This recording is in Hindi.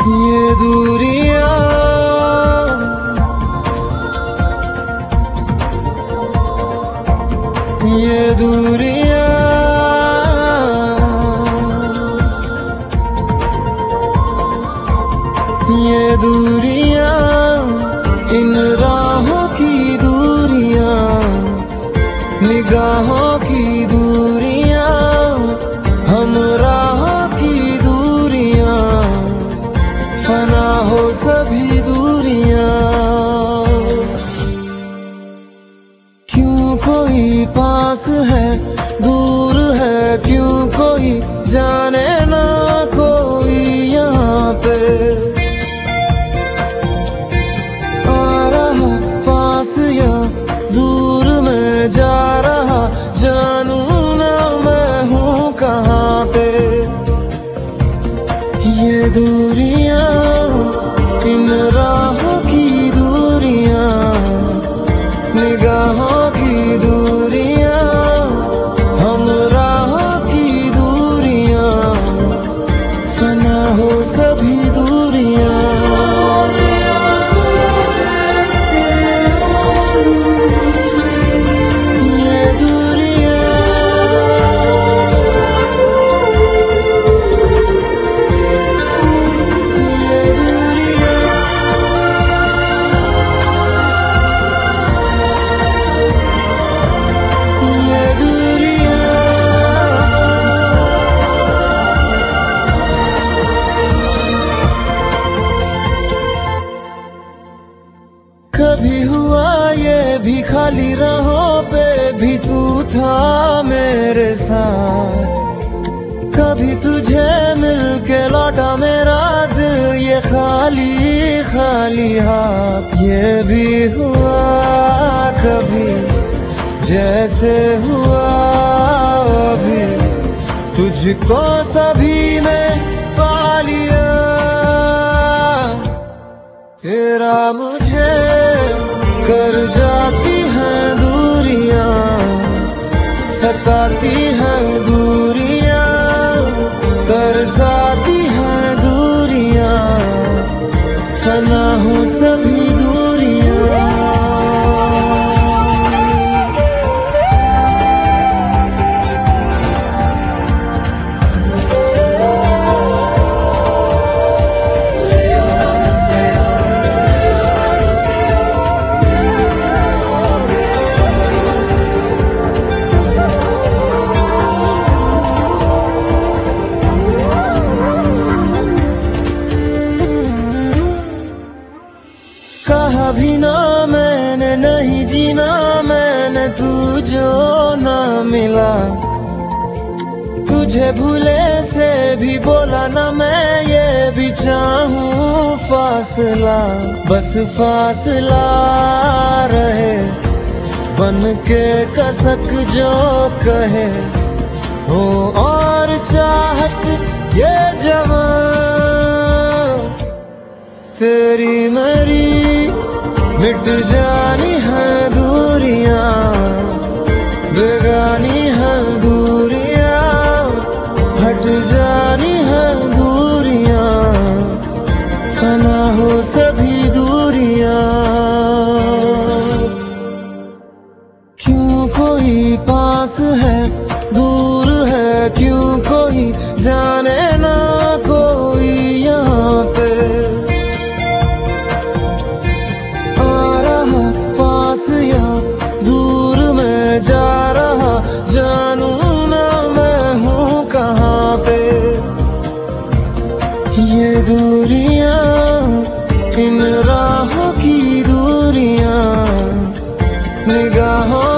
ये दूरियां, ये दूरियां, ये दूरियां, इन राहों की दूरियां, निगाहों की दूरियां, हम राहों की दूरियां, फना हो सभी दूरियां। क्यों कोई पास है दूर है, क्यों कोई जाने ना कोई यहाँ पे आ रहा पास या दूर में जा रहा, जानू ना मैं हूँ कहाँ पे। ये दूरियां, इन राहों की दूरियां, निगाहों की दूरियां, हम राहों की दूरियां, फना हो सभी दूरियां। कभी हुआ ये भी खाली राहों पे भी तू था मेरे साथ, कभी तुझे मिलके लौटा मेरा दिल ये खाली खाली हाथ। ये भी हुआ कभी जैसे हुआ अभी, तुझको सभी में पा लिया। तेरा मुझे कर जाती हैं दूरियां, सताती हैं दूरियां, तरसाती हैं दूरियां, फना हूँ सभी दूरियां। कहा भी ना मैंने नहीं जीना मैंने, तू जो ना मिला। तुझे भूले से भी बोला ना मैं, ये भी चाहूं फासला। बस फासला रहे बन के कसक जो कहे, हो और चाहत ये जवां। तेरी मेरी मिट जानी है दूरियां, बेगानी है दूरियां, हट जानी है दूरियां, फना हो सभी दूरियां। क्यों कोई पास है दूर है, क्यों कोई जाने ना कोई यहाँ पे या दूर में जा रहा, जानू ना मैं हूँ कहाँ पे। ये दूरियां, इन राहों की दूरियां, निगाहों